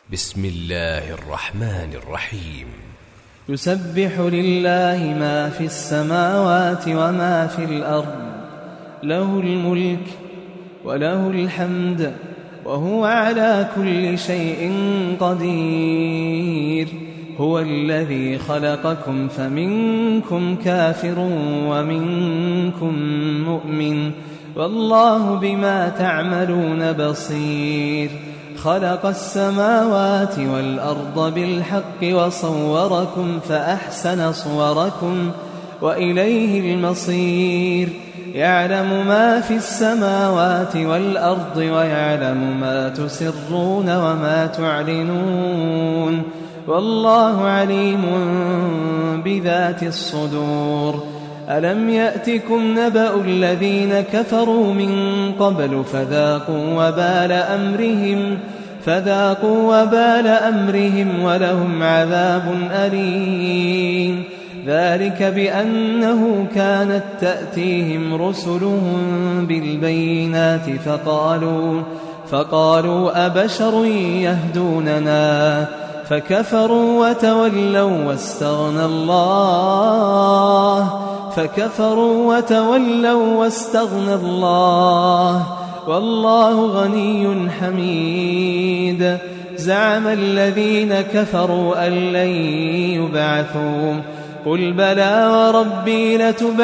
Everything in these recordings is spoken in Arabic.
بسم الله الرحمن الرحيم. يسبح لله ما في السماوات وما في الأرض، له الملك وله الحمد وهو على كل شيء قدير. هو الذي خلقكم فمنكم كافر ومنكم مؤمن، والله بما تعملون بصير. خلق السماوات والأرض بالحق وصوركم فأحسن صوركم وإليه المصير. يعلم ما في السماوات والأرض ويعلم ما تسرون وما تعلنون، والله عليم بذات الصدور. ألم يأتكم نبأ الذين كفروا من قبل فذاقوا وبال أمرهم ولهم عذاب أليم. ذلك بأنه كانت تأتيهم رسلهم بالبينات فقالوا أبشر يهدوننا، فكفروا وتولوا واستغنى الله، والله غني حميد. زعم الذين كفروا أن لن يبعثوا، قل بلى وربي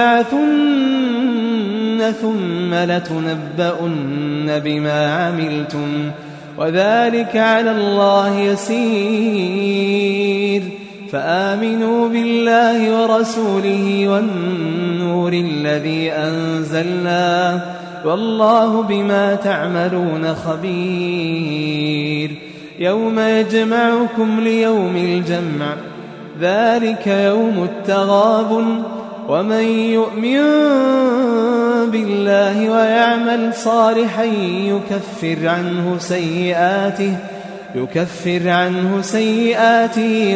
لتبعثن ثم لتنبؤن بما عملتم، وذلك على الله يسير. فآمنوا بالله ورسوله والنور الذي أنزلنا، والله بما تعملون خبير. يوم يجمعكم ليوم الجمع، ذلك يوم التغابن. ومن يؤمن بالله ويعمل صالحا يكفر عنه سيئاته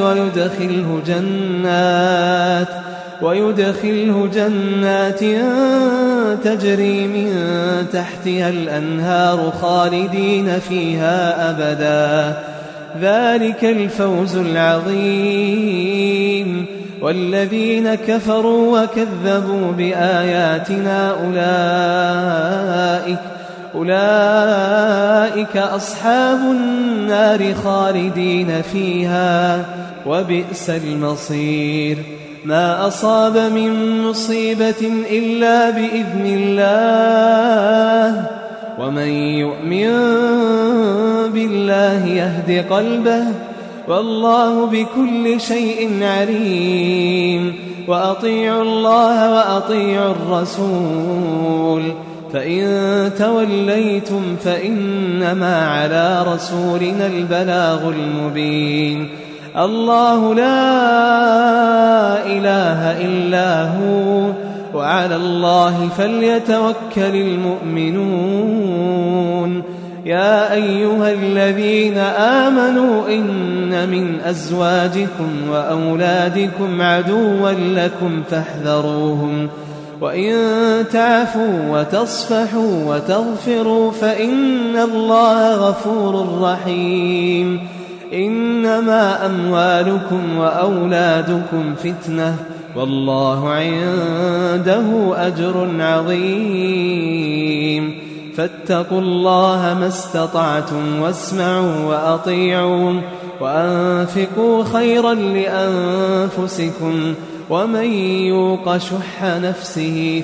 ويدخله جنات تجري من تحتها الأنهار خالدين فيها أبدا، ذلك الفوز العظيم. والذين كفروا وكذبوا بآياتنا أولئك أصحاب النار خالدين فيها، وبئس المصير. ما أصاب من مصيبة إلا بإذن الله، ومن يؤمن بالله يهد قلبه، والله بكل شيء عليم. وأطيعوا الله وأطيعوا الرسول، فإن توليتم فإنما على رسولنا البلاغ المبين. الله لا إله إلا هو، وعلى الله فليتوكل المؤمنون. يا أيها الذين آمنوا إن من أزواجكم وأولادكم عدوا لكم فاحذروهم، وإن تعفوا وتصفحوا وتغفروا فإن الله غفور رحيم. إنما أموالكم وأولادكم فتنة، والله عنده أجر عظيم. فاتقوا الله ما استطعتم، واسمعوا وأطيعوا، وأنفقوا خيرا لأنفسكم، ومن يوق شح نفسه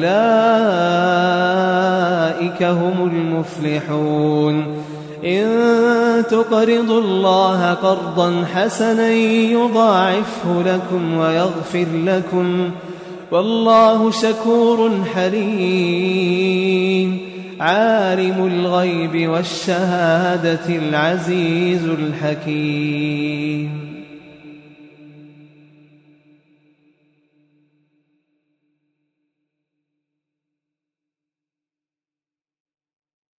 فأولئك هم المفلحون. إن تقرضوا الله قرضا حسنا يضاعفه لكم ويغفر لكم، والله شكور حليم. عالم الغيب والشهادة العزيز الحكيم.